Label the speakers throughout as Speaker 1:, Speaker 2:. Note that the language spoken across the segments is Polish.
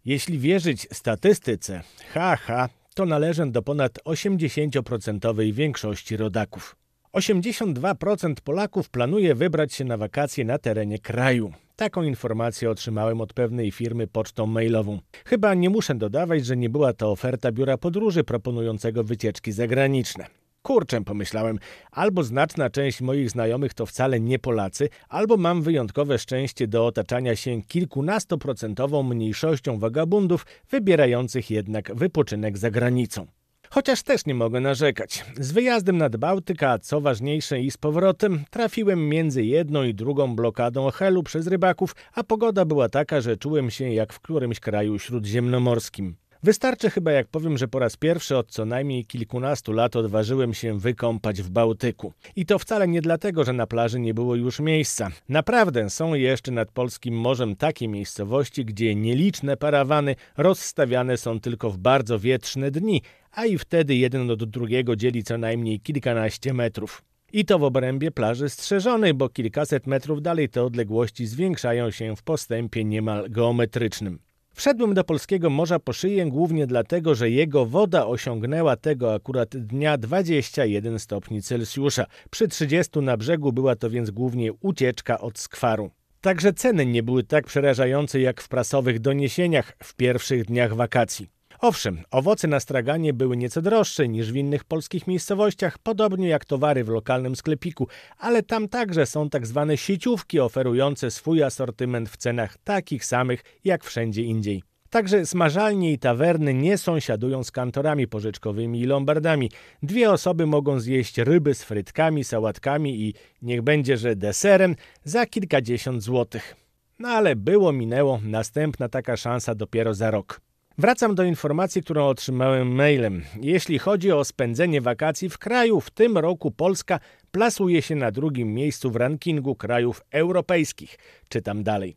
Speaker 1: Jeśli wierzyć statystyce, to należę do ponad 80% większości rodaków. 82% Polaków planuje wybrać się na wakacje na terenie kraju. Taką informację otrzymałem od pewnej firmy pocztą mailową. Chyba nie muszę dodawać, że nie była to oferta biura podróży proponującego wycieczki zagraniczne. Kurczę, pomyślałem, albo znaczna część moich znajomych to wcale nie Polacy, albo mam wyjątkowe szczęście do otaczania się kilkunastoprocentową mniejszością wagabundów, wybierających jednak wypoczynek za granicą. Chociaż też nie mogę narzekać. Z wyjazdem nad Bałtyk, a co ważniejsze i z powrotem, trafiłem między jedną i drugą blokadą Helu przez rybaków, a pogoda była taka, że czułem się jak w którymś kraju śródziemnomorskim. Wystarczy chyba jak powiem, że po raz pierwszy od co najmniej kilkunastu lat odważyłem się wykąpać w Bałtyku. I to wcale nie dlatego, że na plaży nie było już miejsca. Naprawdę są jeszcze nad polskim morzem takie miejscowości, gdzie nieliczne parawany rozstawiane są tylko w bardzo wietrzne dni, a i wtedy jeden od drugiego dzieli co najmniej kilkanaście metrów. I to w obrębie plaży strzeżonej, bo kilkaset metrów dalej te odległości zwiększają się w postępie niemal geometrycznym. Wszedłem do polskiego morza po szyję głównie dlatego, że jego woda osiągnęła tego akurat dnia 21 stopni Celsjusza. Przy 30 na brzegu była to więc głównie ucieczka od skwaru. Także ceny nie były tak przerażające jak w prasowych doniesieniach w pierwszych dniach wakacji. Owszem, owoce na straganie były nieco droższe niż w innych polskich miejscowościach, podobnie jak towary w lokalnym sklepiku, ale tam także są tak zwane sieciówki oferujące swój asortyment w cenach takich samych jak wszędzie indziej. Także smażalnie i tawerny nie sąsiadują z kantorami pożyczkowymi i lombardami. Dwie osoby mogą zjeść ryby z frytkami, sałatkami i niech będzie, że deserem za kilkadziesiąt złotych. No ale minęło, następna taka szansa dopiero za rok. Wracam do informacji, którą otrzymałem mailem. Jeśli chodzi o spędzenie wakacji w kraju, w tym roku Polska plasuje się na drugim miejscu w rankingu krajów europejskich. Czytam dalej.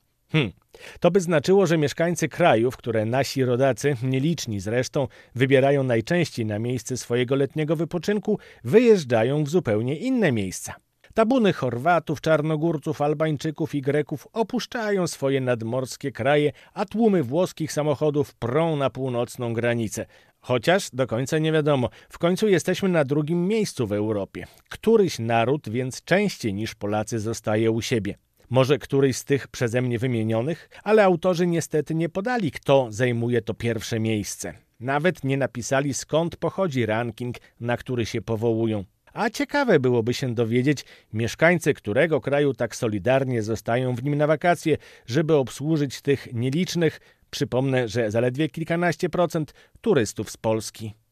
Speaker 1: To by znaczyło, że mieszkańcy krajów, które nasi rodacy, nieliczni zresztą, wybierają najczęściej na miejsce swojego letniego wypoczynku, wyjeżdżają w zupełnie inne miejsca. Tabuny Chorwatów, Czarnogórców, Albańczyków i Greków opuszczają swoje nadmorskie kraje, a tłumy włoskich samochodów prą na północną granicę. Chociaż do końca nie wiadomo, w końcu jesteśmy na drugim miejscu w Europie. Któryś naród więc częściej niż Polacy zostaje u siebie. Może któryś z tych przeze mnie wymienionych? Ale autorzy niestety nie podali, kto zajmuje to pierwsze miejsce. Nawet nie napisali, skąd pochodzi ranking, na który się powołują. A ciekawe byłoby się dowiedzieć, mieszkańcy którego kraju tak solidarnie zostają w nim na wakacje, żeby obsłużyć tych nielicznych, przypomnę, że zaledwie kilkanaście procent turystów z Polski.